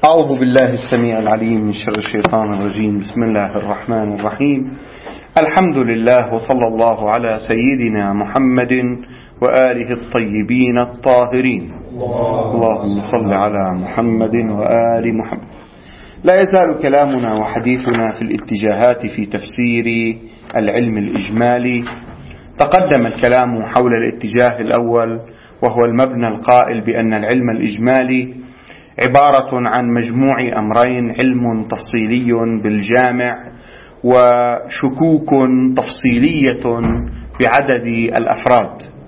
أعوذ بالله السميع العليم من شر الشيطان الرجيم. بسم الله الرحمن الرحيم. الحمد لله وصلى الله على سيدنا محمد وآله الطيبين الطاهرين. اللهم صل على محمد وآل محمد. لا يزال كلامنا وحديثنا في الاتجاهات في تفسير العلم الإجمالي. تقدم الكلام حول الاتجاه الأول، وهو المبنى القائل بأن العلم الإجمالي عبارة عن مجموع أمرين: علم تفصيلي بالجامع، وشكوك تفصيلية بعدد الأفراد.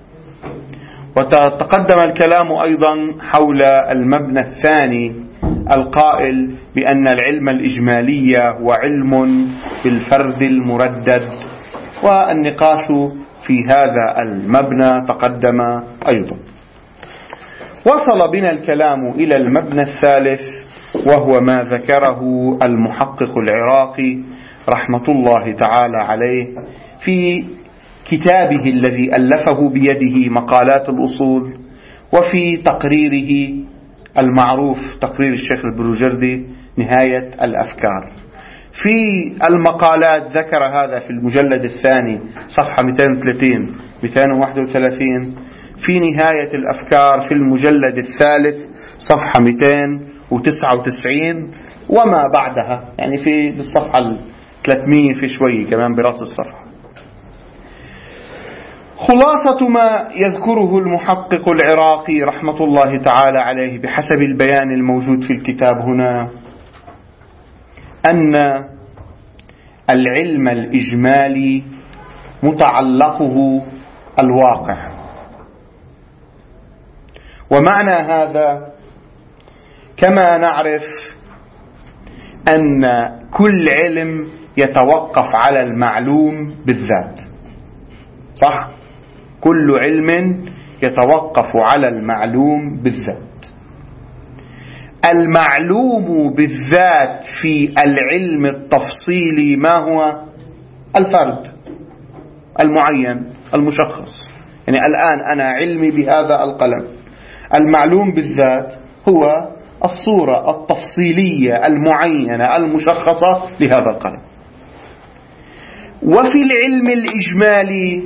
وتقدم الكلام أيضا حول المبنى الثاني القائل بأن العلم الإجمالي هو علم بالفرد المردد، والنقاش في هذا المبنى تقدم أيضا. وصل بنا الكلام إلى المبنى الثالث، وهو ما ذكره المحقق العراقي رحمة الله تعالى عليه في كتابه الذي ألفه بيده مقالات الأصول، وفي تقريره المعروف تقرير الشيخ البروجردي نهاية الأفكار. في المقالات ذكر هذا في المجلد الثاني صفحة 230 231، في نهاية الأفكار في المجلد الثالث صفحة 299 وما بعدها، يعني في الصفحة 300 في شوي كمان برأس الصفحة. خلاصة ما يذكره المحقق العراقي رحمة الله تعالى عليه بحسب البيان الموجود في الكتاب هنا، أن العلم الإجمالي متعلقه الواقع. ومعنى هذا كما نعرف أن كل علم يتوقف على المعلوم بالذات، صح؟ كل علم يتوقف على المعلوم بالذات. المعلوم بالذات في العلم التفصيلي ما هو؟ الفرد المعين المشخص. يعني الآن أنا علمي بهذا القلم، المعلوم بالذات هو الصورة التفصيلية المعينة المشخصة لهذا القلم. وفي العلم الإجمالي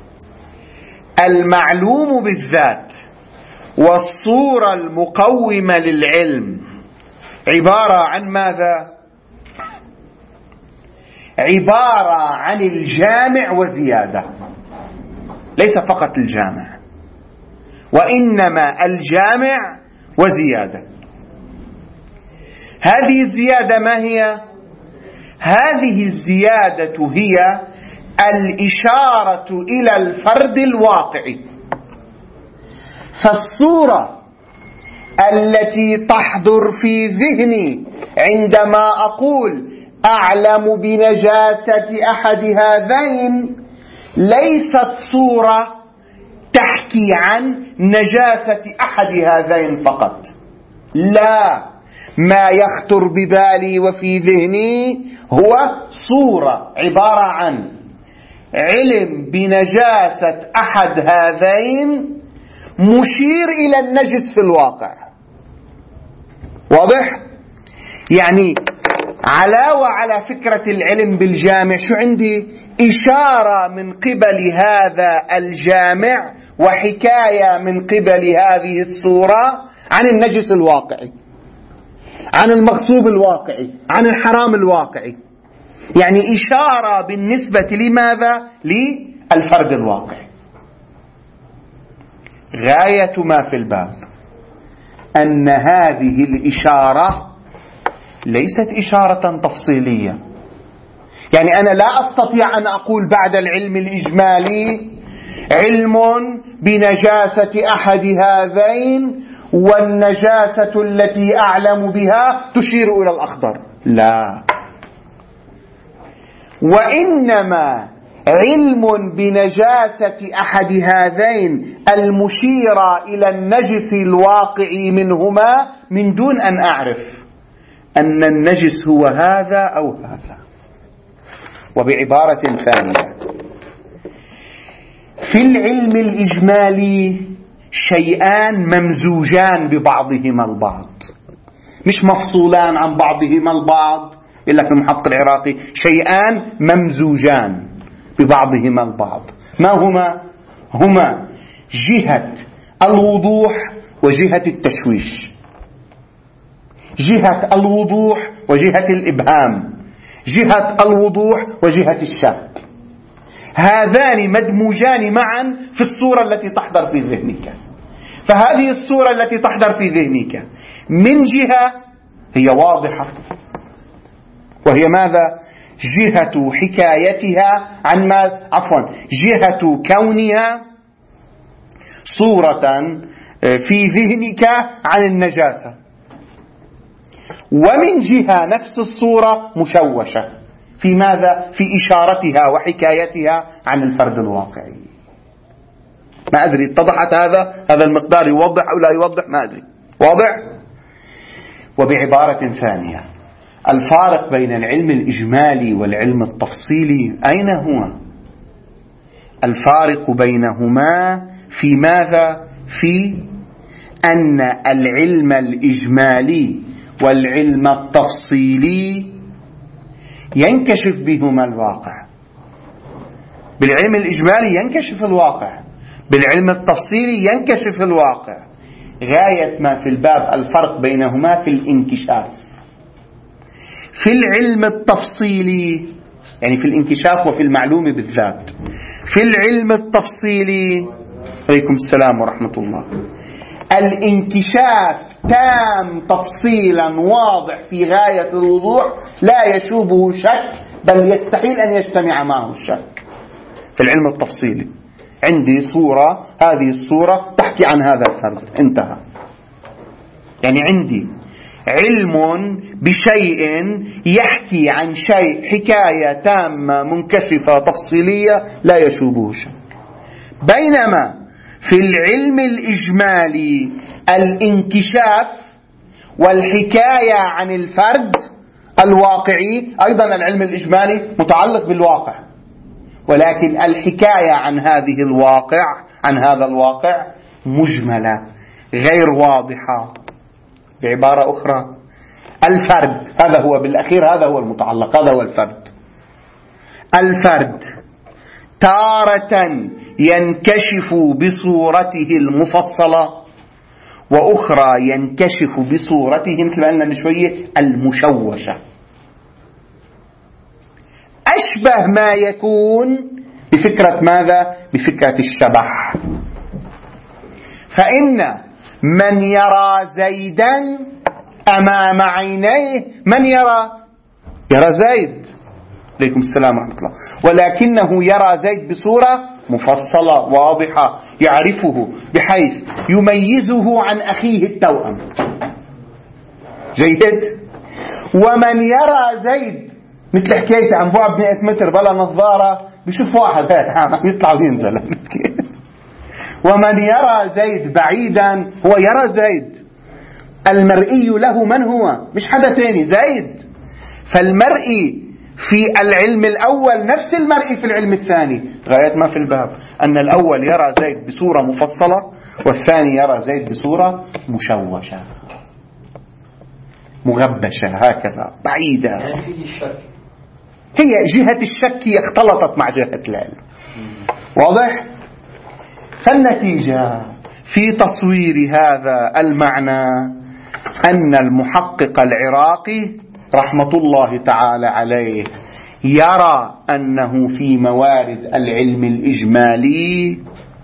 المعلوم بالذات والصورة المقومة للعلم عبارة عن ماذا؟ عبارة عن الجامع وزيادة، ليس فقط الجامع، وإنما الجامع وزيادة. هذه الزيادة ما هي؟ هذه الزيادة هي الإشارة إلى الفرد الواقعي. فالصورة التي تحضر في ذهني عندما أقول أعلم بنجاسة أحد هذين ليست صورة تحكي عن نجاسة أحد هذين فقط، لا، ما يخطر ببالي وفي ذهني هو صورة عبارة عن علم بنجاسة أحد هذين مشير إلى النجس في الواقع. واضح؟ يعني علاوة على فكرة العلم بالجامع، شو عندي؟ إشارة من قبل هذا الجامع وحكاية من قبل هذه الصورة عن النجس الواقعي، عن المغصوب الواقعي، عن الحرام الواقعي. يعني إشارة بالنسبة لماذا؟ للفرد الواقعي. غاية ما في الباب أن هذه الإشارة ليست إشارة تفصيلية. يعني أنا لا أستطيع أن أقول بعد العلم الإجمالي علم بنجاسة أحد هذين والنجاسة التي أعلم بها تشير إلى الأخضر، لا، وإنما علم بنجاسة أحد هذين المشيرة إلى النجس الواقعي منهما من دون أن أعرف أن النجس هو هذا أو هذا. وبعبارة ثانية، في العلم الإجمالي شيئان ممزوجان ببعضهما البعض. مش مفصولان عن بعضهما البعض. يقول لك المحقق العراقي شيئان ممزوجان ببعضهما البعض. ما هما؟ هما جهة الوضوح وجهة التشويش، جهة الوضوح وجهة الإبهام، جهة الوضوح وجهة الشك. هذان مدموجان معا في الصورة التي تحضر في ذهنك. فهذه الصورة التي تحضر في ذهنك من جهة هي واضحة، وهي ماذا؟ جهة حكايتها عن ما جهة كونها صورة في ذهنك عن النجاسة، ومن جهة نفس الصورة مشوشة في ماذا؟ في إشارتها وحكايتها عن الفرد الواقعي. ما أدري اتضحت هذا المقدار يوضح أو لا يوضح؟ ما أدري. واضح؟ وبعبارة ثانية، الفارق بين العلم الإجمالي والعلم التفصيلي أين هو؟ الفارق بينهما في ماذا؟ في أن العلم الإجمالي والعلم التفصيلي ينكشف بهما الواقع. بالعلم الإجمالي ينكشف الواقع، بالعلم التفصيلي ينكشف الواقع. غاية ما في الباب الفرق بينهما في الانكشاف. في العلم التفصيلي يعني في الانكشاف وفي المعلومة بالذات. في العلم التفصيلي عليكم السلام ورحمة الله، الانكشاف تام تفصيلا واضح في غاية الوضوح، لا يشوبه شك، بل يستحيل أن يجتمع معه الشك. في العلم التفصيلي عندي صورة، هذه الصورة تحكي عن هذا الفرد، انتهى. يعني عندي علم بشيء يحكي عن شيء حكاية تامة منكشفة تفصيلية لا يشوبه شك. بينما في العلم الإجمالي الانكشاف والحكاية عن الفرد الواقعي، أيضا العلم الإجمالي متعلق بالواقع، ولكن الحكاية عن هذه الواقع، عن هذا الواقع مجملة غير واضحة. بعبارة أخرى، الفرد هذا هو بالأخير، هذا هو المتعلق، هذا هو الفرد. الفرد تارة ينكشف بصورته المفصلة، وأخرى ينكشف بصورته مثل ما قلنا من شوية المشوشة. أشبه ما يكون بفكرة ماذا؟ بفكرة الشبح. فإن من يرى زيدا أمام عينيه، من يرى زيد، عليكم السلام ورحمة الله، ولكنه يرى زيد بصورة مفصلة واضحة، يعرفه بحيث يميزه عن أخيه التوأم. جيد. ومن يرى زيد مثل حكاية عن بعد 100 متر بلا نظارة، بيشوف واحد هيك يطلع وينزل. ومن يرى زيد بعيدا هو يرى زيد، المرئي له من هو؟ مش حدا تاني، زيد. فالمرئي في العلم الأول نفس المرئي في العلم الثاني. غاية ما في الباب أن الأول يرى زيد بصورة مفصلة، والثاني يرى زيد بصورة مشوشة مغبشة هكذا بعيدة. هي جهة الشك اختلطت مع جهة العلم. واضح؟ فالنتيجة في تصوير هذا المعنى أن المحقق العراقي رحمة الله تعالى عليه يرى أنه في موارد العلم الإجمالي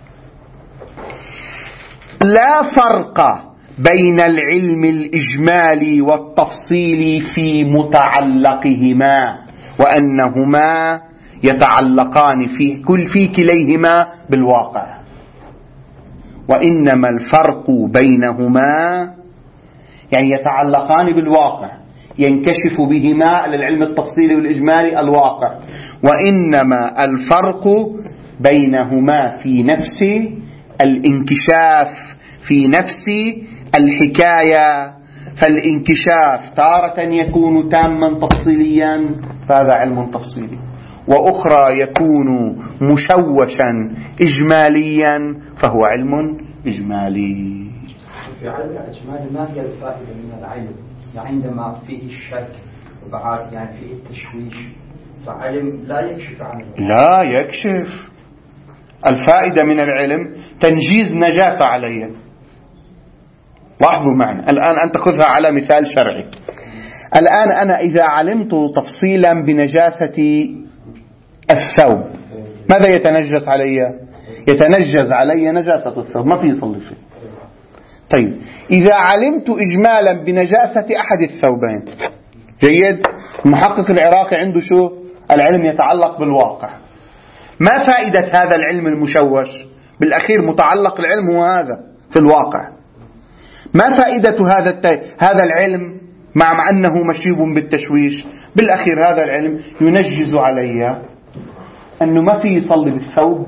لا فرق بين العلم الإجمالي والتفصيلي في متعلقهما، وأنهما يتعلقان في كليهما بالواقع، وإنما الفرق بينهما يعني يتعلقان بالواقع، ينكشف بهما للعلم التفصيلي والإجمالي الواقع، وإنما الفرق بينهما في نفس الانكشاف، في نفس الحكاية. فالانكشاف تارة يكون تاما تفصيليا فهذا علم تفصيلي، وأخرى يكون مشوشا إجماليا فهو علم إجمالي. في علم الإجمالي ما هي الفائدة من العين عندما فيه الشك وبعد يعني فيه التشويش فعلم لا يكشف عنه. لا يكشف. الفائدة من العلم تنجيز نجاسة علي. لاحظوا معنا الآن، أنت خذها على مثال شرعي. الآن أنا إذا علمت تفصيلا بنجاسة الثوب، ماذا يتنجس علي؟ يتنجس علي نجاسة الثوب، ما في يصلي فيه. طيب إذا علمت إجمالا بنجاسة أحد الثوبين، جيد، المحقق العراقي عنده شو؟ العلم يتعلق بالواقع. ما فائدة هذا العلم المشوش؟ بالأخير متعلق العلم هو هذا في الواقع. ما فائدة هذا العلم مع أنه مشيب بالتشويش؟ بالأخير هذا العلم ينجز علي أنه ما في يصلي بالثوب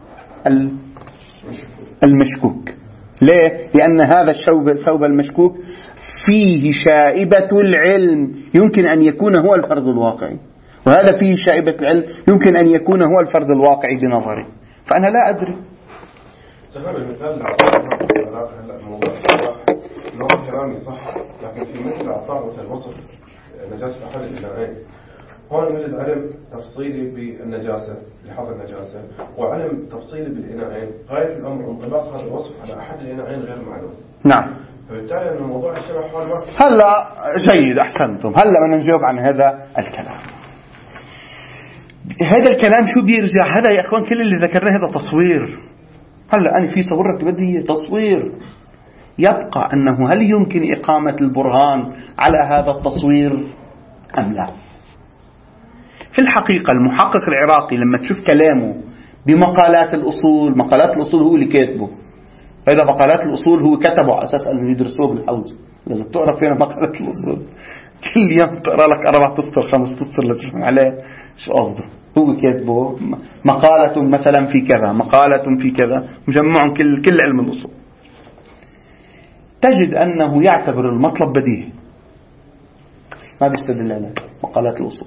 المشكوك. ليه؟ لأن هذا الثوب المشكوك فيه شائبة العلم يمكن أن يكون هو الفرض الواقعي، وهذا فيه شائبة العلم يمكن أن يكون هو الفرض الواقعي بنظري، فأنا لا أدري. سبب المثال هلا الموضوع نوع كلامي صح، لكن في مثل أعطاء مثل وصف نجاسة أحد الإناءين، هون يوجد علم تفصيلي بالنجاسة لحظ النجاسة وعلم تفصيلي بالإناءين. غاية الأمر انطباق هذا الوصف على أحد الإناءين غير معلوم. نعم. فبالتالي أن الموضوع الشبه حال ما هلا جيد، أحسنتم. هلا بدنا نجاوب عن هذا الكلام. هذا الكلام شو بيرجع؟ هذا يا أخوان كل اللي ذكرناه هذا تصوير. هلا أنا في صورة بدي تصوير. يبقى أنه هل يمكن إقامة البرهان على هذا التصوير أم لا؟ في الحقيقة المحقق العراقي لما تشوف كلامه بمقالات الأصول، مقالات الأصول هو اللي كاتبه. فإذا مقالات الأصول هو كتبه على أساس أنه يدرسوه بالحوزة. لازم تقرأ فينا مقالات الأصول كل يوم تقرأ لك 4 أسطر 5 أسطر لتفهم عليه شو قصده. هو كاتبه مقالة مثلا في كذا، مقالة في كذا، مجمع كل علم الأصول. تجد أنه يعتبر المطلب بديهي، ما بيستدل عليه مقالات الأصول.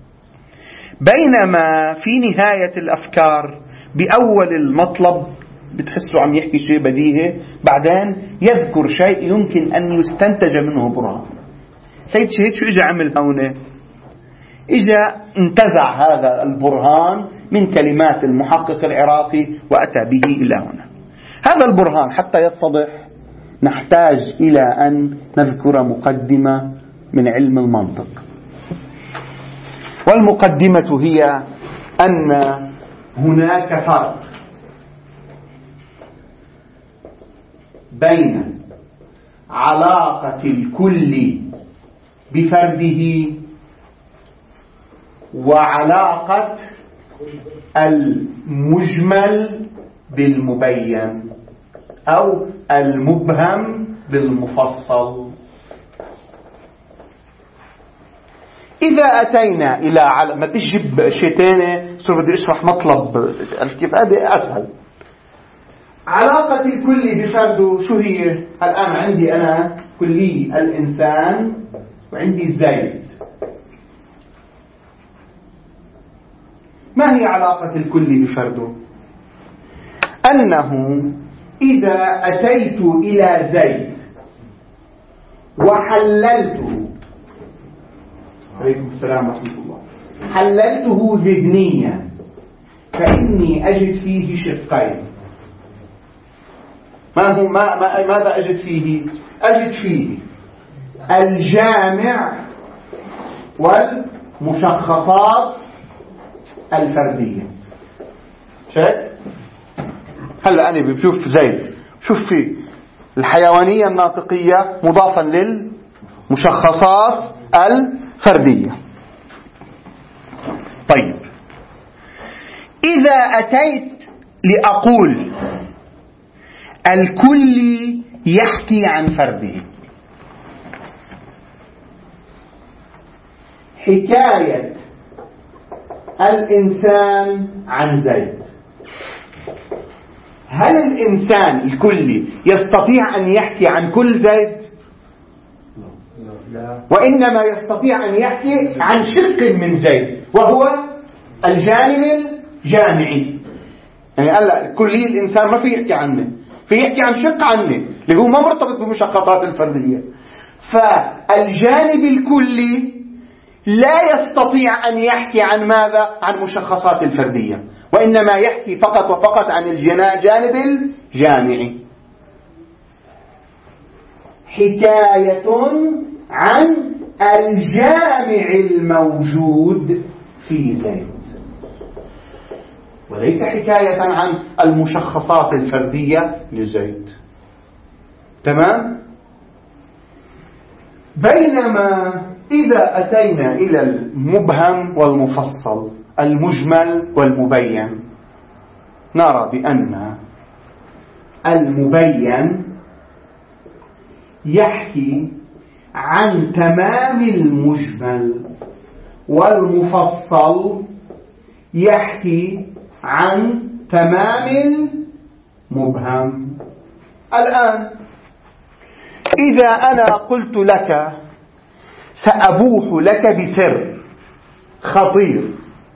بينما في نهاية الأفكار بأول المطلب بتحسه عم يحكي شيء بديهي، بعدين يذكر شيء يمكن أن يستنتج منه برهان. سيد شهيد شو إجا عمل هونه؟ إجا انتزع هذا البرهان من كلمات المحقق العراقي وأتى به إلى هنا. هذا البرهان حتى يتضح نحتاج إلى أن نذكر مقدمة من علم المنطق، والمقدمة هي أن هناك فرق بين علاقة الكل بفرده وعلاقة المجمل بالمبين أو المبهم بالمفصل. إذا أتينا إلى ما تجيب شيء تاني صار بدي أشرح مطلب كيف هذا أسهل. علاقة الكل بفرده شو هي؟ الآن عندي أنا كلي الإنسان وعندي زيد. ما هي علاقة الكل بفرده؟ أنه إذا أتيت إلى زيد وحللته، عليكم السلام ورحمة الله، حللته ذهنيا، فإني أجد فيه شقين. ماذا أجد فيه؟ أجد فيه الجامع والمشخصات الفردية. شايف؟ هلأ أنا بشوف زيد، شوف فيه الحيوانية الناطقية مضافا للمشخصات الفردية. طيب إذا أتيت لأقول الكل يحكي عن فرده، حكاية الإنسان عن زيد، هل الإنسان الكلي يستطيع أن يحكي عن كل زيد؟ لا. وإنما يستطيع أن يحكي عن شق من زيد وهو الجانب الجامعي. يعني هلا كلي الإنسان ما في يحكي عنه، في يحكي عن شق عنه اللي هو ما مرتبط بمشخصات الفردية. فالجانب الكلي لا يستطيع أن يحكي عن ماذا؟ عن مشخصات الفردية، وإنما يحكي فقط وفقط عن الجانب الجامعي. حكاية عن الجامع الموجود في زيد، وليس حكاية عن المشخصات الفردية لزيد. تمام؟ بينما إذا أتينا إلى المبهم والمفصل، المجمل والمبين، نرى بأن المبين يحكي عن تمام المجمل، والمفصل يحكي عن تمام المبهم. الآن إذا أنا قلت لك سأبوح لك بسر خطير،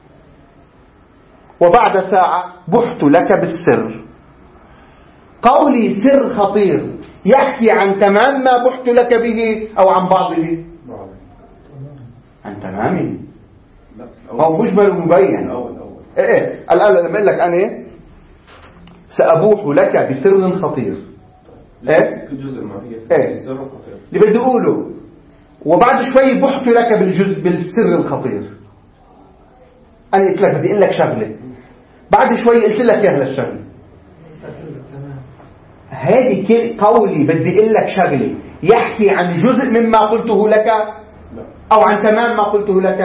وبعد ساعة بحت لك بالسر، قولي سر خطير يحكي عن تمام ما بحت لك به أو عن بعضه؟ عن تمامه، أو مجمل ومبين. الآن لما أقول لك أنا سأبوح لك بسر خطير، جزء معين سر خطير اللي بدي أقوله، وبعد شوي بحت لك بالسر الخطير. أنا قلت لك بدي أقول لك شغلة، بعد شوي قلت لك يا هالشغلة، هذه قولي بدي أقول لك شغلة يحكي عن جزء مما قلته لك أو عن تمام ما قلته لك؟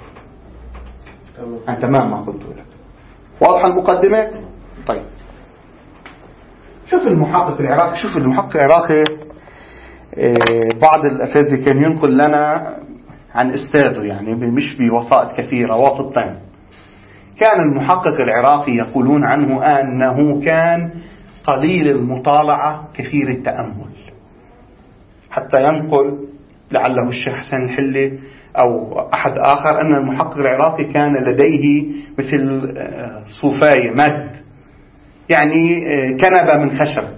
عن تمام ما قلته لك. واضحة المقدمة؟ طيب، شوف المحقق العراقي بعض الأساتذة كان ينقل لنا عن أستاذه، يعني مش بوسائط كثيرة، واسطتين. كان المحقق العراقي يقولون عنه أنه كان قليل المطالعة كثير التأمل، حتى ينقل لعله الشيخ حسين الحلي أو أحد آخر أن المحقق العراقي كان لديه مثل صوفاية مد، يعني كنبة من خشب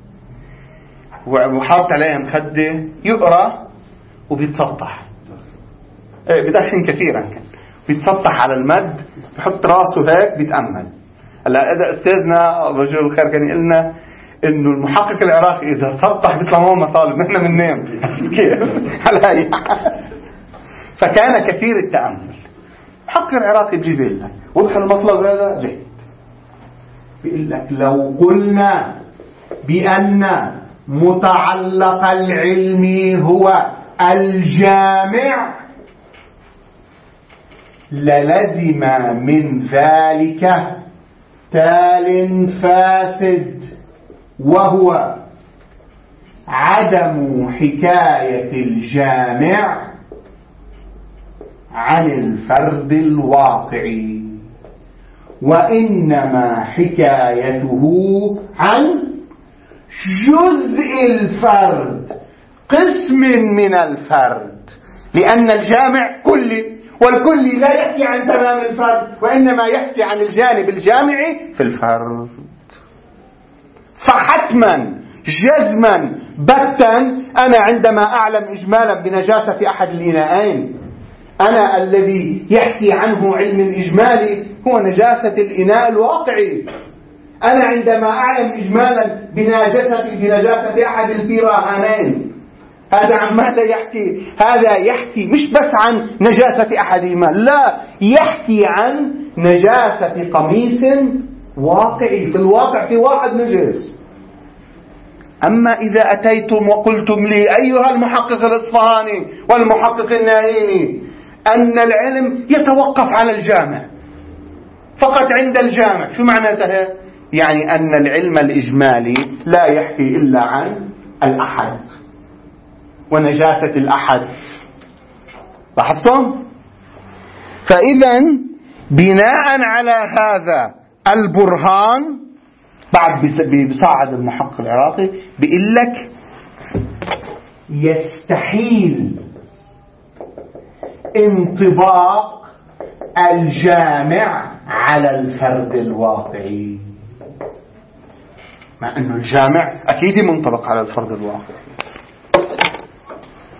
وحاط عليها مخدة، يقرأ وبيتسطح، بدخن كثيرا، كان بيتسطح على المد، بيحط راسه هيك بيتأمل. هلا إذا أستاذنا رجل الخير كان يقولنا إنه المحقق العراقي إذا تسطح بيطلع معه مطالب، نحن بننام كيف على هاي. فكان كثير التأمل. المحقق العراقي بيجيب لك وضح المطلب هذا جيد، بيقول لك لو قلنا بأن متعلق العلم هو الجامع للزم من ذلك تال فاسد، وهو عدم حكاية الجامع عن الفرد الواقعي، وإنما حكايته عن جزء الفرد، قسم من الفرد، لأن الجامع كلي، والكلي لا يحكي عن تمام الفرد، وإنما يحكي عن الجانب الجامعي في الفرد. فحتما جزما بتا أنا عندما أعلم إجمالا بنجاسة أحد الإناءين، أنا الذي يحكي عنه علم الإجمالي هو نجاسة الإناء الواقعي. أنا عندما أعلم إجمالا بنجاسة أحد الفيراهانين، هذا عن ماذا يحكي؟ هذا يحكي مش بس عن نجاسة أحدهما، لا، يحكي عن نجاسة قميص واقعي، في الواقع في واحد نجس. أما إذا أتيتم وقلتم لي أيها المحقق الإصفهاني والمحقق الناهيني أن العلم يتوقف على الجامع، فقط عند الجامع، شو معناتها؟ يعني أن العلم الإجمالي لا يحكي إلا عن الأحد ونجاسة الأحد. لاحظتم؟ فإذا بناء على هذا البرهان بعد بصاعد المحقق العراقي بيقول لك يستحيل انطباق الجامع على الفرد الواقعي، مع أنه الجامع أكيد منطبق على الفرد الواقعي.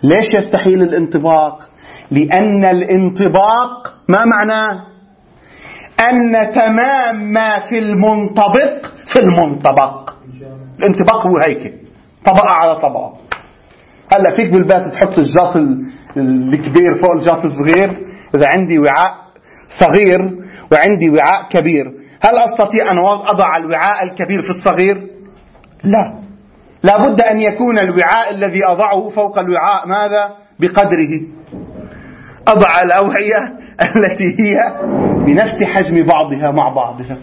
ليش يستحيل الانطباق؟ لأن الانطباق ما معناه؟ أن تمام ما في المنطبق في المنطبق. الانطباق هو هيك، طبقة على طبقة. هلأ فيك بالبيت تحط الجاط الكبير فوق الجاط الصغير. إذا عندي وعاء صغير وعندي وعاء كبير، هل أستطيع أن أضع الوعاء الكبير في الصغير؟ لا، لابد أن يكون الوعاء الذي أضعه فوق الوعاء ماذا؟ بقدره. أضع الأوعية التي هي بنفس حجم بعضها مع بعضها.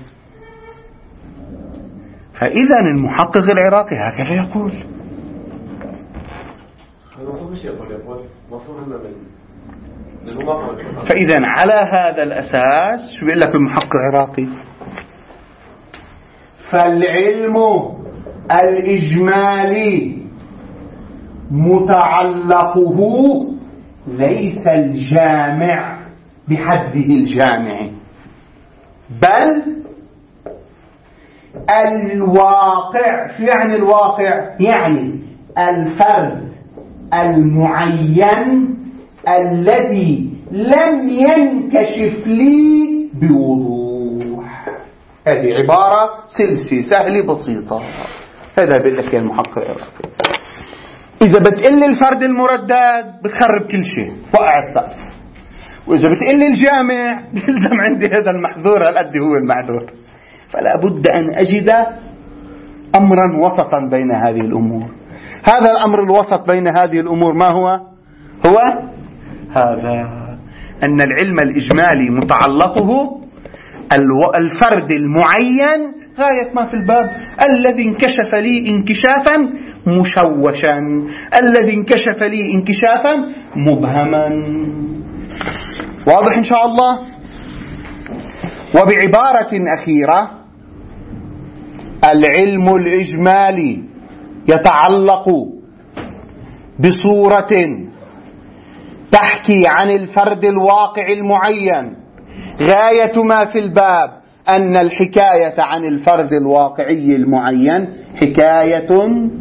فإذا المحقق العراقي هكذا يقول. فإذا على هذا الأساس شو بيقول لك المحقق العراقي؟ فالعلم الإجمالي متعلقه ليس الجامع بحده الجامع، بل الواقع. شو يعني الواقع؟ يعني الفرد المعين الذي لم ينكشف لي بوضوح. هذه عبارة سلسة سهلة بسيطة. هذا بيقول لك يا المحقق العراقي. إذا بتقل الفرد المردد بتخرب كل شيء، وقع السقف. وإذا بتقل الجامع بيلزم عندي هذا المحذور هالقد هو المعذور. فلا بد أن أجد أمرا وسطا بين هذه الأمور. هذا الأمر الوسط بين هذه الأمور ما هو؟ هو هذا أن العلم الإجمالي متعلقه الفرد المعين غاية ما في الباب، الذي انكشف لي انكشافا مشوشا، الذي انكشف لي انكشافا مبهما. واضح إن شاء الله؟ وبعبارة أخيرة، العلم الإجمالي يتعلق بصورة تحكي عن الفرد الواقع المعين. غاية ما في الباب أن الحكاية عن الفرد الواقعي المعين حكاية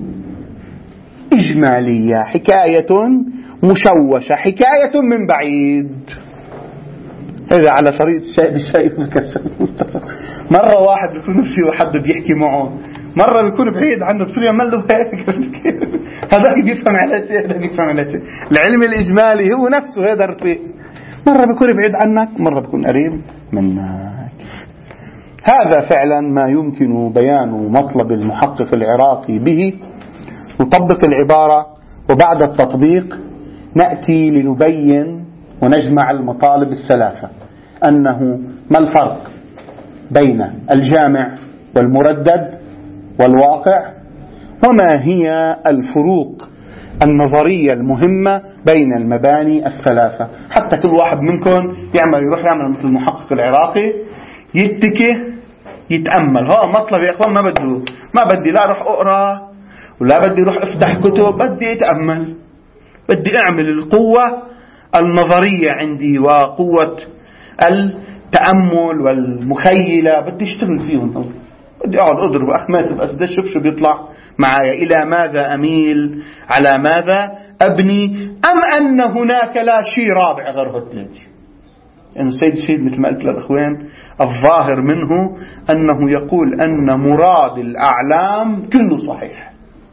إجمالية، حكاية مشوشة، حكاية من بعيد. هذا على طريقة الشيء مكسر. مرة واحد بيكون فيه حد بيحكي معه، مرة بيكون بعيد عنه بصير يعمل له هيك. هذا بيفهم على شيء، هذا بيفهم على شيء. العلم الإجمالي هو نفسه هذا الرفيق، مرة بيكون بعيد عنك، مرة بيكون قريب منك. هذا فعلا ما يمكن بيان مطلب المحقق العراقي به. نطبق العبارة، وبعد التطبيق نأتي لنبين ونجمع المطالب الثلاثة. أنه ما الفرق بين الجامع والمردد والواقع، وما هي الفروق النظرية المهمة بين المباني الثلاثة. حتى كل واحد منكم يروح يعمل مثل المحقق العراقي، يتكي يتأمل. مطلب يا إخوان ما بدي لا أروح أقرأ ولا بدي أروح أفتح كتب، بدي أتأمل، بدي أعمل القوة النظرية عندي وقوة التأمل والمخيلة، بدي أشتغل فيهم. بدي أقعد أضرب أخماس بأسدة، شوف شو بيطلع معايا، إلى ماذا أميل، على ماذا أبني، أم أن هناك لا شيء رابع غير الثلاثة. يعني السيد الشهيد مثل ما قلت للأخوان الظاهر منه أنه يقول أن مراد الأعلام كله صحيح،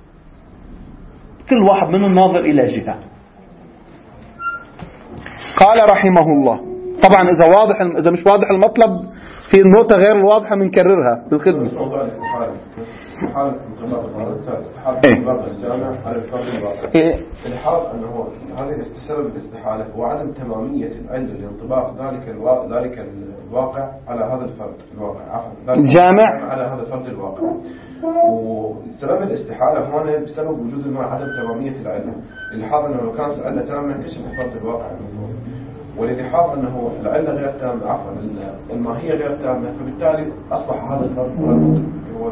كل واحد منهم ناظر إلى جهة. قال رحمه الله. طبعا إذا مش واضح المطلب في النقطة غير الواضحة بنكررها بالخدمة. الحال أنه هذا سبب الاستحالة هو عدم تمامية العلم لانطباق ذلك الواقع على هذا الفرد الواقع، الجامع على هذا الفرد الواقع. وسبب الاستحالة هنا بسبب وجود عدم تمامية العلم. اللحاظ أنه لو كانت العلة تامة كشف الفرد الواقع، وللحاظ أنه العلة غير تامة، عفوا الماهية غير تامة، فبالتالي أصبح هذا الفرد هو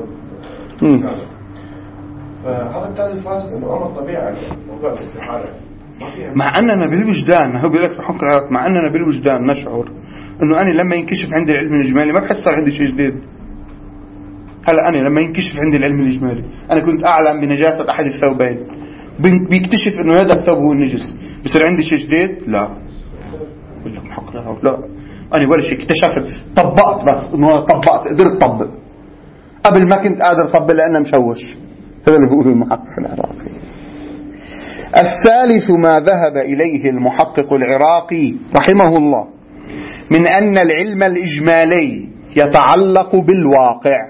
فهذا بالتالي الفاسد أنه أمر طبيعي موضوع الاستحالة. مع أننا بالوجدان، هو بيقول لك في حكم العراق، مع أننا بالوجدان نشعر أنه أنا لما ينكشف عندي العلم الإجمالي ما بحس صار عندي شيء جديد. هلا أنا لما ينكشف عندي العلم الإجمالي، أنا كنت أعلم بنجاسة أحد الثوبين بيكتشف انه هذا الثوب هو النجس، بصير عندي شيء جديد؟ لا، بقول لك محقق لا، انا ولا شيء اكتشفت، طبقت، بس انه طبقت، قدرت اطبق قبل ما كنت قادر اطبق لانه مشوش. هذا اللي بيقوله المحقق العراقي. الثالث ما ذهب إليه المحقق العراقي رحمه الله من أن العلم الإجمالي يتعلق بالواقع،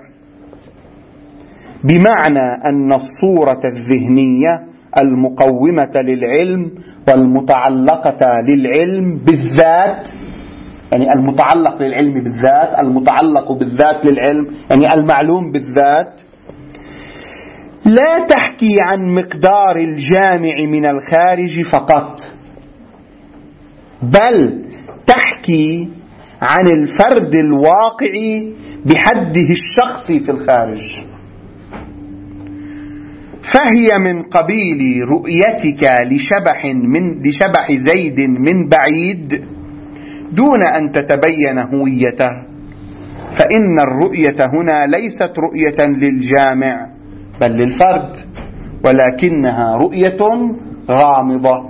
بمعنى أن الصورة الذهنية المقومة للعلم والمتعلقة للعلم بالذات، يعني المتعلق للعلم بالذات، المتعلق بالذات للعلم يعني المعلوم بالذات، لا تحكي عن مقدار الجامع من الخارج فقط، بل تحكي عن الفرد الواقعي بحده الشخصي في الخارج، فهي من قبيل رؤيتك لشبح زيد من بعيد دون أن تتبين هويته، فإن الرؤية هنا ليست رؤية للجامع بل للفرد، ولكنها رؤية غامضة.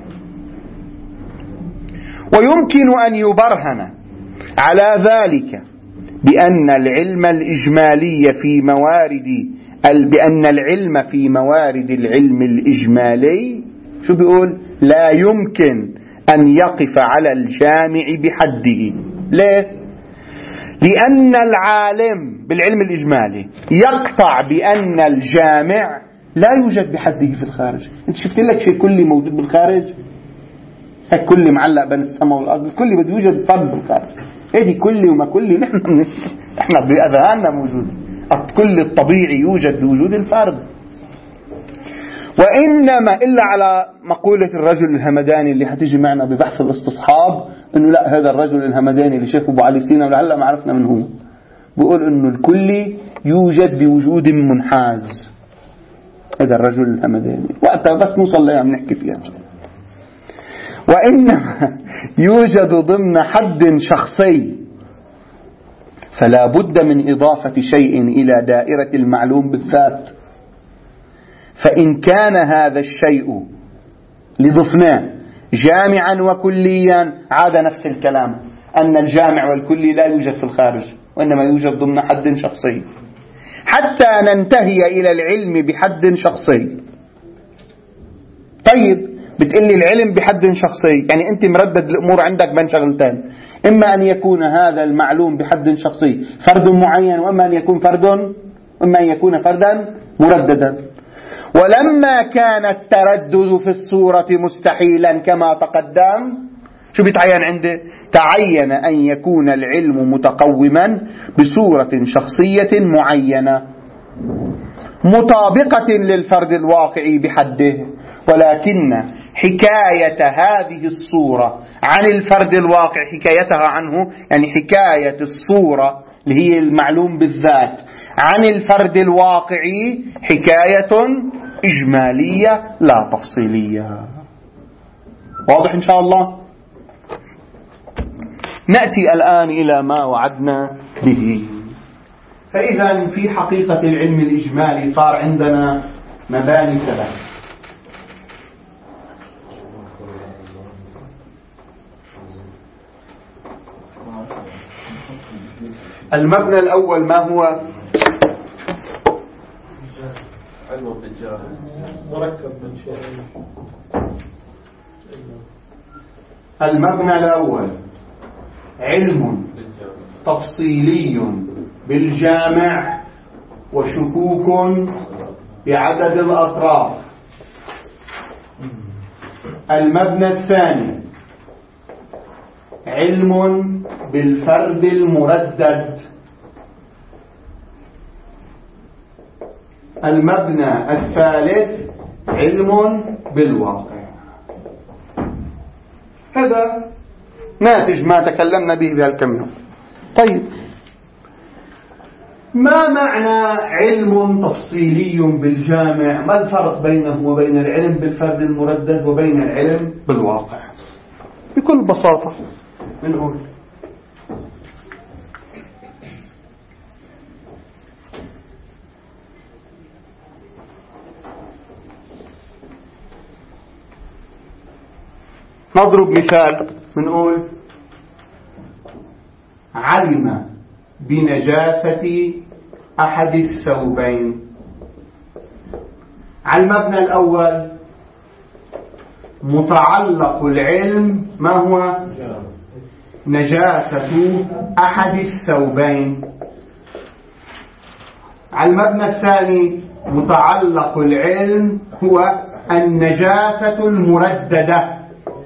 ويمكن أن يبرهن على ذلك بأن العلم الإجمالي في موارد العلم الإجمالي شو بيقول؟ لا يمكن أن يقف على الجامع بحده. ليه؟ لأن العالم بالعلم الإجمالي يقطع بأن الجامع لا يوجد بحده في الخارج. انت شفت لك شيء كلي موجود بالخارج؟ هيك كلي معلق بين السماء والأرض، الكلي بده يوجد فرد بالخارج. هذه كلي وما كلي احنا بأذهاننا موجود. الكل الطبيعي يوجد بوجود الفرد، وإنما إلا على مقولة الرجل الهمداني اللي حتيجي معنا ببحث الاستصحاب، إنه لا، هذا الرجل الهمداني اللي شايفه أبو علي سينا ولعل ما عرفنا من هو، بيقول إنه الكل يوجد بوجود منحاز. هذا الرجل الهمداني وقتها بس نوصل لها بنحكي فيها. وإنما يوجد ضمن حد شخصي، فلا بد من إضافة شيء إلى دائرة المعلوم بالذات. فإن كان هذا الشيء لضفناه جامعا وكليا عاد نفس الكلام، أن الجامع والكلي لا يوجد في الخارج وإنما يوجد ضمن حد شخصي، حتى ننتهي إلى العلم بحد شخصي. طيب بتقلي العلم بحد شخصي، يعني أنت مردد الأمور عندك بين شغلتين، إما أن يكون هذا المعلوم بحد شخصي فرد معين، وإما أن يكون فردا مرددا. ولما كان التردد في الصورة مستحيلا كما تقدم، شو بيتعين عنده؟ تعين أن يكون العلم متقوما بصورة شخصية معينة مطابقة للفرد الواقعي بحده، ولكن حكاية هذه الصورة عن الفرد الواقع، حكايتها عنه يعني حكاية الصورة اللي هي المعلوم بالذات عن الفرد الواقعي حكاية إجمالية لا تفصيلية. واضح إن شاء الله؟ نأتي الآن إلى ما وعدنا به. فإذا في حقيقة العلم الإجمالي صار عندنا مباني ثلاث. المبنى الأول ما هو؟ مركب من شيئين. المبنى الأول علم تفصيلي بالجامع وشكوك بعدد الأطراف. المبنى الثاني علم بالفرد المردد. المبنى الثالث علم بالواقع. هذا ناتج ما تكلمنا به بهالكم يوم. طيب ما معنى علم تفصيلي بالجامع؟ ما الفرق بينه وبين العلم بالفرد المردد وبين العلم بالواقع؟ بكل بساطة بنقول نضرب مثال، بنقول علم بنجاسة أحد الثوبين. على المبنى الأول متعلق العلم ما هو؟ نجاسة أحد الثوبين. على المبنى الثاني متعلق العلم هو النجاسة المرددة،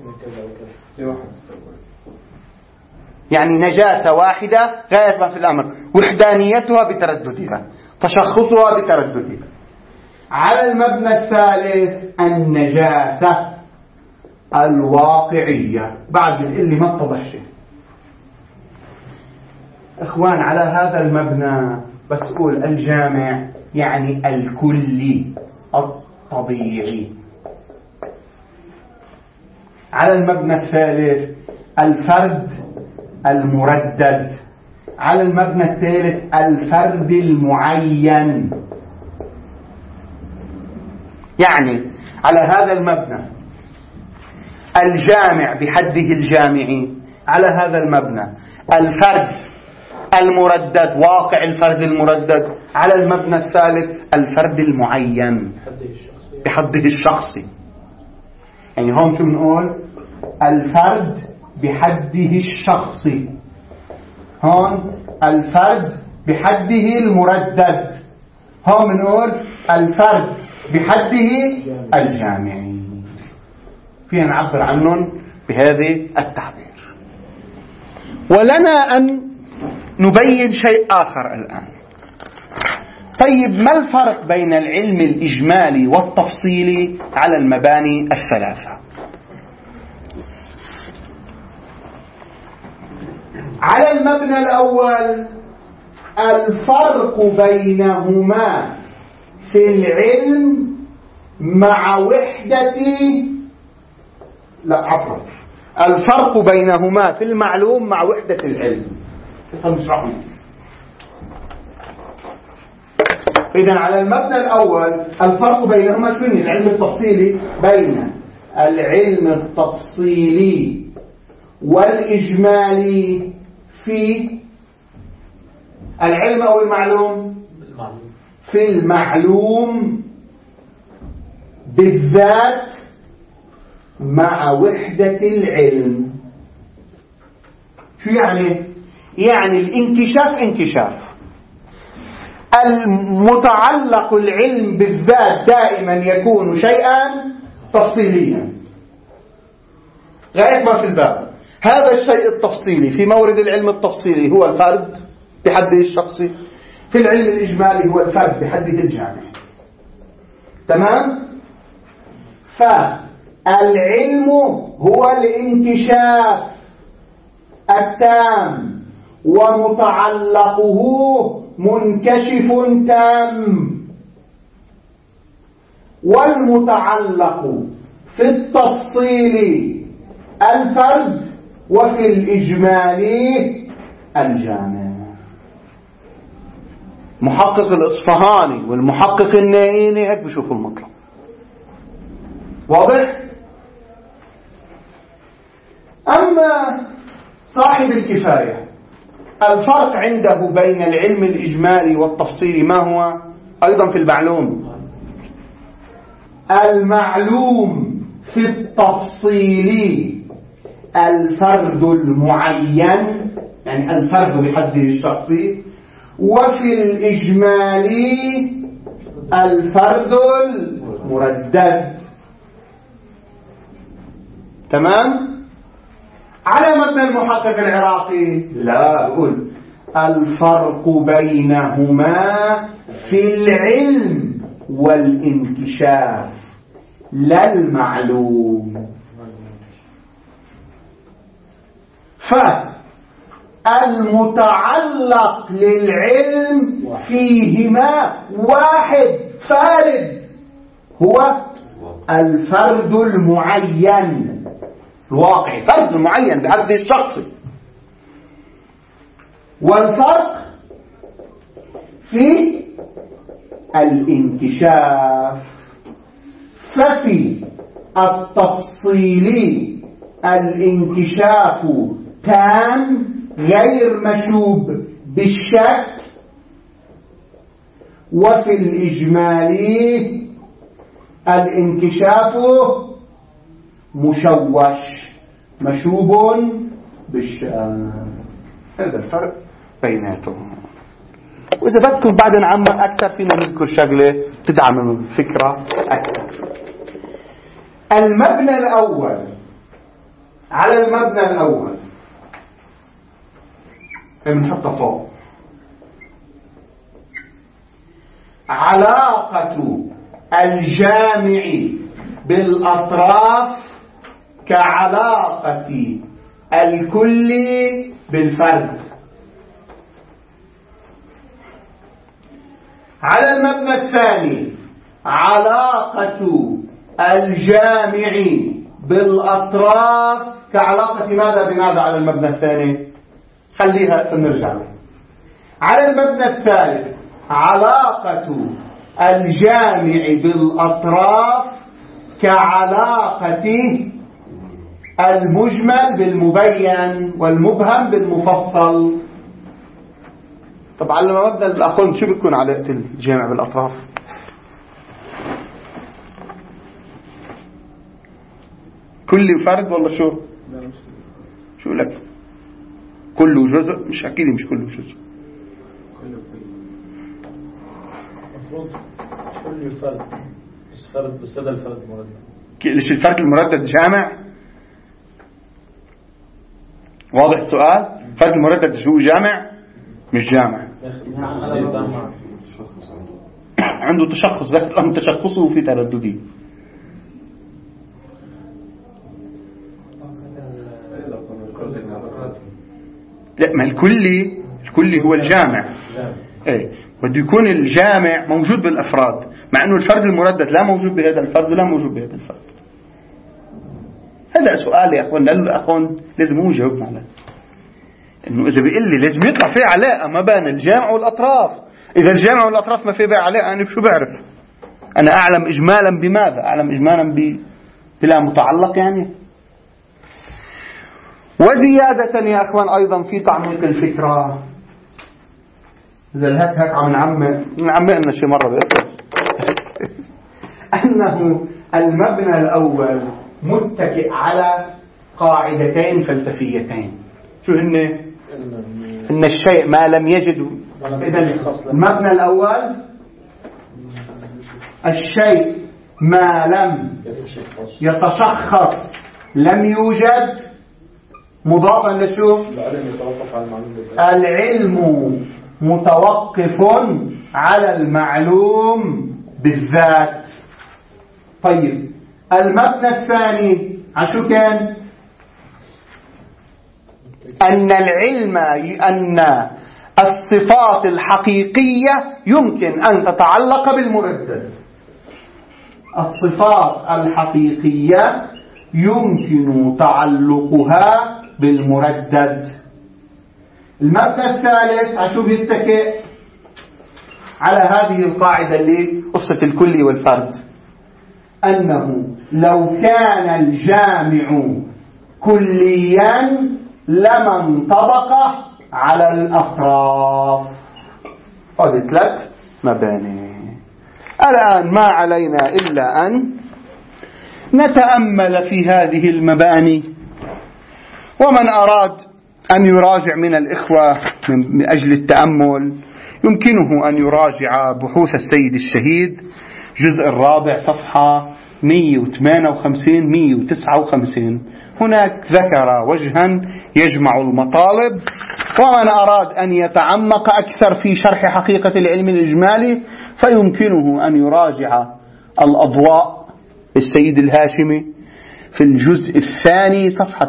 يعني نجاسة واحدة غاية ما في الأمر، وحدانيتها بترددها، تشخصها بترددها. على المبنى الثالث النجاسة الواقعية. بعد اللي ما اتضح شيء إخوان، على هذا المبنى بس أقول الجامع يعني الكلي الطبيعي. على المبنى الثالث الفرد المردد. على المبنى الثالث الفرد المعين. يعني على هذا المبنى الجامع بحده الجامعي، على هذا المبنى الفرد المردد، واقع الفرد المردد. على المبنى الثالث الفرد المعين بحده الشخصي. يعني هون شو بنقول؟ الفرد بحده الشخصي. هون الفرد بحده المردد. هون بنقول الفرد بحده الجامعي. فينا نعبر عنهم بهذه التعبير. ولنا أن نبين شيء آخر الآن. طيب ما الفرق بين العلم الإجمالي والتفصيلي على المباني الثلاثة؟ على المبنى الأول الفرق بينهما في العلم مع وحدة الفرق بينهما في المعلوم مع وحدة العلم. إذن على المبنى الأول الفرق بينهما شنو؟ العلم التفصيلي بين العلم التفصيلي والإجمالي في العلم أو المعلوم؟ في المعلوم بالذات مع وحدة العلم. شو يعني؟ يعني الانكشاف انكشاف. المتعلق العلم بالذات دائما يكون شيئا تفصيليا غاية ما في الباب. هذا الشيء التفصيلي في مورد العلم التفصيلي هو الفرد بحده الشخصي، في العلم الإجمالي هو الفرد بحده الجامعي. تمام؟ فالعلم هو الانكشاف التام ومتعلقه منكشف تام، والمتعلق في التفصيل الفرد وفي الإجمالي الجامع. محقق الإصفهاني والمحقق النائيني هيك بشوفوا المطلب. واضح؟ أما صاحب الكفاية الفرق عنده بين العلم الإجمالي والتفصيلي ما هو؟ أيضا في المعلوم. المعلوم في التفصيل الفرد المعين، يعني الفرد بحده الشخصي، وفي الإجمالي الفرد المردد. تمام؟ على مبنى المحقق العراقي لا، أقول الفرق بينهما في العلم والانكشاف لا المعلوم. فالمتعلق للعلم فيهما واحد فارد هو الفرد المعين الواقعي، فرد معين بحد الشخصي. والفرق في الانكشاف. ففي التفصيلي الانكشاف تام غير مشوب بالشك، وفي الإجمالي الانكشاف مشوش مشوب بالشك. هذا الفرق بيناتهم. وإذا بدكم بعد نعمق أكثر فينا نذكر شغلة تدعم الفكرة أكثر. المبنى الأول، على المبنى الأول بنحطه فوق، علاقة الجامع بالأطراف كعلاقة الكل بالفرد. على المبنى الثاني، علاقة الجامع بالأطراف كعلاقة ماذا بماذا على المبنى الثاني؟ خليها نرجع له. على المبنى الثالث، علاقة الجامع بالأطراف كعلاقة المجمل بالمبين والمبهم بالمفصل. طبعا على مبنى الأخوان شو بتكون علاقة الجامع بالأطراف؟ كل فرد ولا شو؟ شو لك؟ كله جزء؟ مش أكيد مش كله جزء. المفروض كل فرد، مش فرد بس هذا الفرد المردد. ليش الفرد المردد جامع؟ واضح السؤال؟ الفرد المردد شو جامع؟ مش جامع. عنده تشخص، بس أم تشخصه في ترددي. لا، ما الكلي هو الجامع. ايه، بده يكون الجامع موجود بالافراد، مع انه الفرد المردد لا موجود بهذا الفرد ولا موجود بهذا الفرد. هذا سؤال يا اخوان، الاخوان لازم هو يجاوبنا عليه. انه اذا بيقول لي لازم يطلع في علاقه ما بين الجامع والاطراف، اذا الجامع والاطراف ما في بقى علاقه، انا شو بعرف؟ انا اعلم اجمالا بماذا؟ اعلم اجمالا بلا متعلق يعني. وزيادة يا أخوان أيضا في تعميق الفكرة، إذا هيك عم نعمقنا شي مرة بأسف أنه المبنى الأول متكئ على قاعدتين فلسفيتين. شو هن؟ إن الشيء ما لم يجد. المبنى الأول الشيء ما لم يتشخص لم يوجد، مضافا لشو؟ العلم متوقف على المعلوم بالذات. طيب المبنى الثاني عشو كان؟ أن العلم، أن الصفات الحقيقية يمكن أن تتعلق بالمردد. الصفات الحقيقية يمكن تعلقها بالمردد. المبنى الثالث عشو بيتكئ؟ على هذه القاعدة اللي قصة الكل والفرد، أنه لو كان الجامع كليا لما انطبق على الأطراف. هذه 3 مباني. الآن ما علينا إلا أن نتأمل في هذه المباني، ومن أراد أن يراجع من الإخوة من أجل التأمل يمكنه أن يراجع بحوث السيد الشهيد جزء الرابع صفحة 158-159. هناك ذكر وجها يجمع المطالب. ومن أراد أن يتعمق أكثر في شرح حقيقة العلم الإجمالي فيمكنه أن يراجع الأضواء السيد الهاشمي في الجزء الثاني صفحة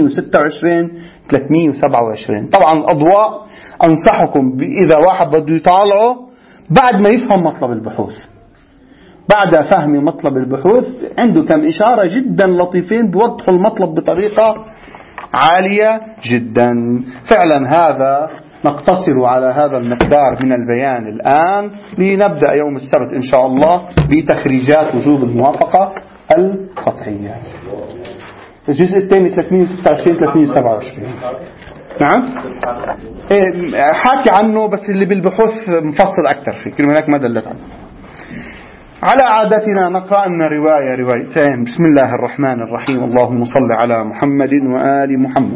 326-327. طبعا الأضواء أنصحكم إذا واحد بده يطالعه بعد ما يفهم مطلب البحوث، بعد فهم مطلب البحوث عنده كم إشارة جدا لطيفين بيوضحوا المطلب بطريقة عالية جدا. فعلا هذا نقتصر على هذا المقدار من البيان الآن، لنبدأ يوم السبت إن شاء الله بتخريجات وجوب الموافقة القطعية. الجزء الثاني 326 327. نعم حاكي عنه، بس اللي بالبحوث مفصل أكثر فيه، كلمة هناك ما دلت عنه. على عادتنا نقرأ لنا روايتين. بسم الله الرحمن الرحيم. اللهم صل على محمد وآل محمد.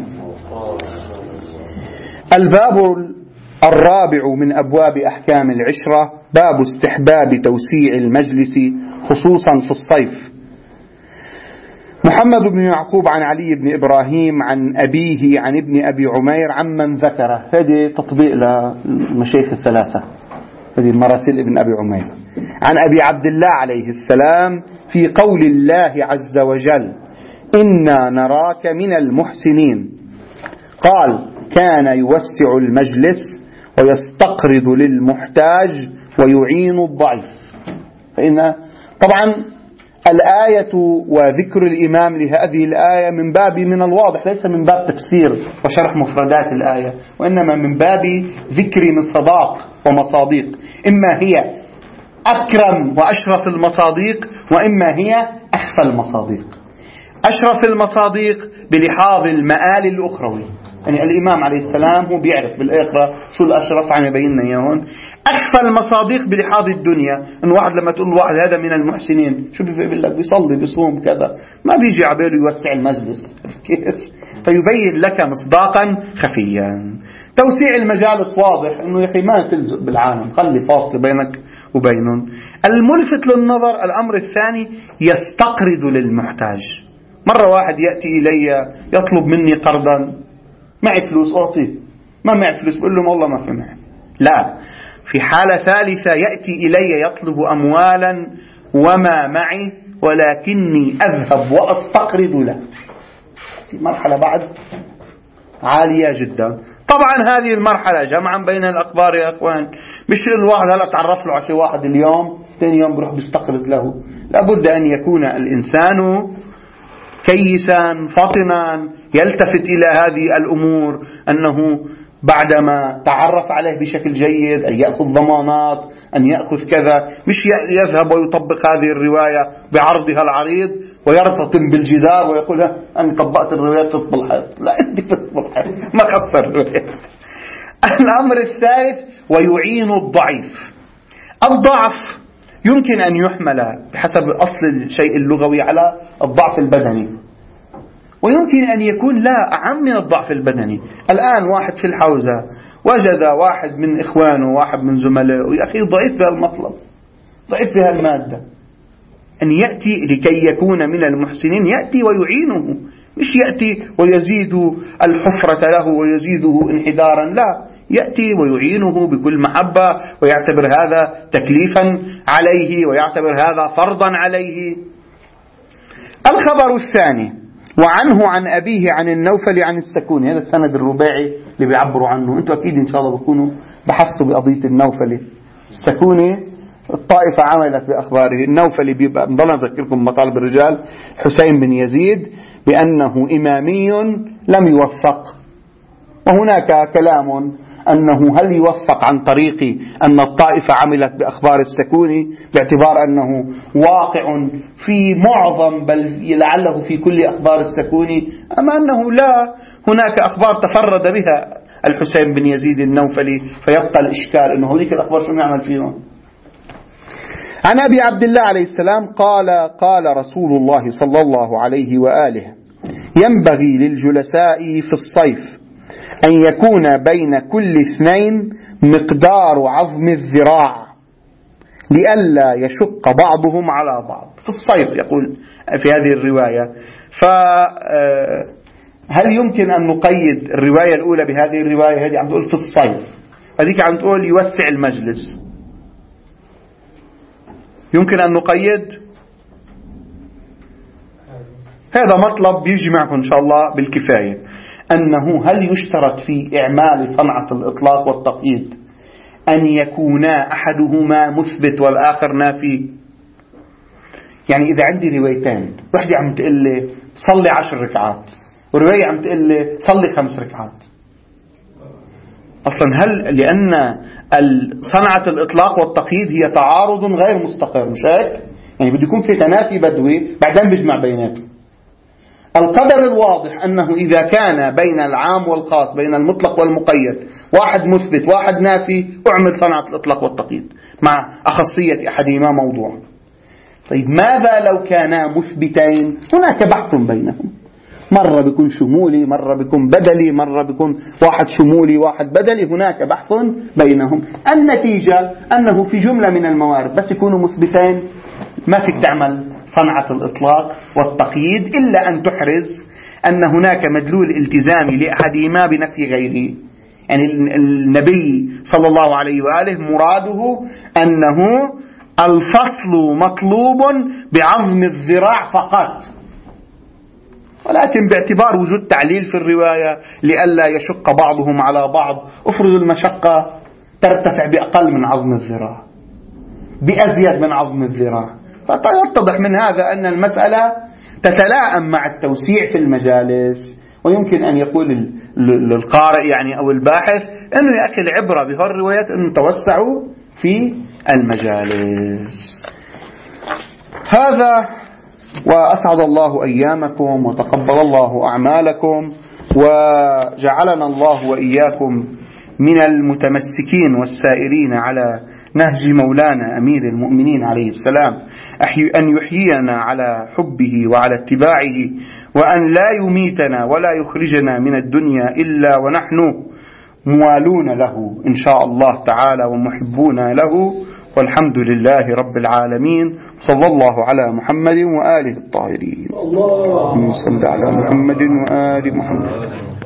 الباب الرابع من أبواب أحكام العشرة، باب استحباب توسيع المجلس خصوصا في الصيف. محمد بن يعقوب عن علي بن إبراهيم عن أبيه عن ابن أبي عمير عمن ذكره. هذه تطبيق للمشايخ الثلاثة، هذه مراسيل ابن أبي عمير. عن أبي عبد الله عليه السلام في قول الله عز وجل إنا نراك من المحسنين، قال كان يوسع المجلس ويستقرض للمحتاج ويعين الضعيف. فإن طبعا الآية وذكر الإمام لهذه الآية من باب من الواضح، ليس من باب تفسير وشرح مفردات الآية، وإنما من باب ذكر مصداق ومصاديق. إما هي أكرم وأشرف المصاديق، وإما هي أخفى المصاديق. أشرف المصاديق بلحاظ المآل الأخروي، يعني الإمام عليه السلام هو بيعرف بالآخرة شو الأشرف، عم يبيننا إياهن. أخفى المصاديق بلحاظ الدنيا، إن واحد لما تقول واحد هذا من المحسنين، شو بيقول لك؟ بيصلي بيصوم كذا، ما بيجي عباله يوسع المجلس كيف؟ فيبين لك مصداقا خفيا. توسيع المجالس واضح إنه يا أخي ما تلزق بالعالم، خلي فاصل بينك وبينهم. الملفت للنظر الأمر الثاني، يستقرض للمحتاج. مرة واحد يأتي إلي يطلب مني قرضا، معي فلوس أعطيه، ما معي فلوس بقول له والله ما في معي. لا، في حالة ثالثة يأتي إلي يطلب أموالا وما معي، ولكني أذهب وأستقرض له. في مرحلة بعد عالية جدا. طبعا هذه المرحلة جمعا بين الأخبار يا أخوان، مش الواحد هلا تعرف له عشي واحد اليوم ثاني يوم بروح بيستقرض له. لابد أن يكون الإنسان كيسا فطنا يلتفت إلى هذه الأمور، أنه بعدما تعرف عليه بشكل جيد أن يأخذ ضمانات، أن يأخذ كذا، مش يذهب ويطبق هذه الرواية بعرضها العريض ويرتطم بالجدار ويقول أنا طبقت الروايات في الحيط. لا، أنت في الحيط ما خسر الروايات. الأمر الثالث، ويعين الضعيف. الضعف يمكن أن يحمل بحسب أصل الشيء اللغوي على الضعف البدني، ويمكن أن يكون لا أعم من الضعف البدني. الآن واحد في الحوزة وجد واحد من إخوانه، واحد من زملائه، يا أخي ضعيف بهالمطلب، ضعيف بهالمادة، أن يأتي لكي يكون من المحسنين، يأتي ويعينه، مش يأتي ويزيد الحفرة له ويزيده انحدارا، لا، يأتي ويعينه بكل محبة، ويعتبر هذا تكليفا عليه، ويعتبر هذا فرضا عليه. الخبر الثاني، وعنه عن أبيه عن النوفل عن السكوني. هذا السند الرباعي اللي بيعبروا عنه. أنتوا أكيد إن شاء الله بكونوا بحثتوا بقضية النوفلي. السكوني الطائفة عملت بأخباره. النوفلي بيبقى نضل نذكركم مطالب الرجال حسين بن يزيد بأنه إمامي لم يوفق، وهناك كلام أنه هل يوفق عن طريق أن الطائفة عملت بأخبار السكوني باعتبار أنه واقع في معظم بل لعله في كل أخبار السكوني، أما أنه لا، هناك أخبار تفرد بها الحسين بن يزيد النوفلي، فيبقى الإشكال أنه هذيك الأخبار شو نعمل فيهم. عن أبي عبد الله عليه السلام قال قال رسول الله صلى الله عليه وآله ينبغي للجلساء في الصيف أن يكون بين كل اثنين مقدار عظم الذراع لئلا يشق بعضهم على بعض. في الصيف يقول في هذه الرواية. فهل يمكن أن نقيد الرواية الأولى بهذه الرواية؟ هذه عم تقول في الصيف، هذيك عم تقول يوسع المجلس. يمكن أن نقيد هذا مطلب بيجي معكم إن شاء الله بالكفاية، أنه هل يشترط في إعمال صنعة الإطلاق والتقييد أن يكونا أحدهما مثبت والآخر نافي؟ يعني إذا عندي روايتين، واحدة عم تقول لي صلي 10 ركعات، ورواية عم تقول لي صلي 5 ركعات، أصلا هل لأن صنعة الإطلاق والتقييد هي تعارض غير مستقر، مش هيك؟ يعني بده يكون في تنافي بدوي بعدين بيجمع بيناتهم. القدر الواضح أنه إذا كان بين العام والخاص، بين المطلق والمقيد، واحد مثبت واحد نافي، أعمل صنعة الإطلاق والتقييد مع أخصية أحدهما موضوع. طيب ماذا لو كانا مثبتين؟ هناك بحث بينهم، مرة بيكون شمولي، مرة بيكون بدلي، مرة بيكون واحد شمولي واحد بدلي، هناك بحث بينهم. النتيجة أنه في جملة من الموارد بس يكونوا مثبتين ما فيك تعمل صنعة الإطلاق والتقييد إلا أن تحرز أن هناك مدلول التزامي لأحدهما بنفي غيره. يعني النبي صلى الله عليه وآله مراده أنه الفصل مطلوب بعظم الذراع فقط، ولكن باعتبار وجود تعليل في الرواية لئلا يشق بعضهم على بعض، افرض المشقة ترتفع بأقل من عظم الذراع، بأزيد من عظم الذراع، فيتضح من هذا أن المسألة تتلائم مع التوسيع في المجالس. ويمكن أن يقول للقارئ يعني أو الباحث أنه يا أخي العبرة بهالروايات أن توسعوا في المجالس. هذا، وأسعد الله أيامكم وتقبل الله أعمالكم، وجعلنا الله وإياكم من المتمسكين والسائرين على نهج مولانا أمير المؤمنين عليه السلام، أن يحيينا على حبه وعلى اتباعه، وأن لا يميتنا ولا يخرجنا من الدنيا إلا ونحن موالون له إن شاء الله تعالى ومحبون له. والحمد لله رب العالمين، صلى الله على محمد وآله الطاهرين. اللهم صل على محمد وآل محمد.